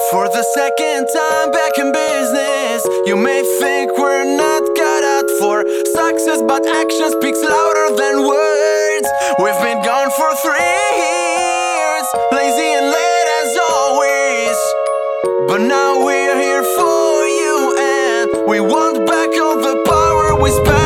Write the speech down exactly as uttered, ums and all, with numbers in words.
For the second time back in business, you may think we're not cut out for success, but action speaks louder than words. We've been gone for three years, lazy and late as always, but now we're here for you, and we want back all the power we spent.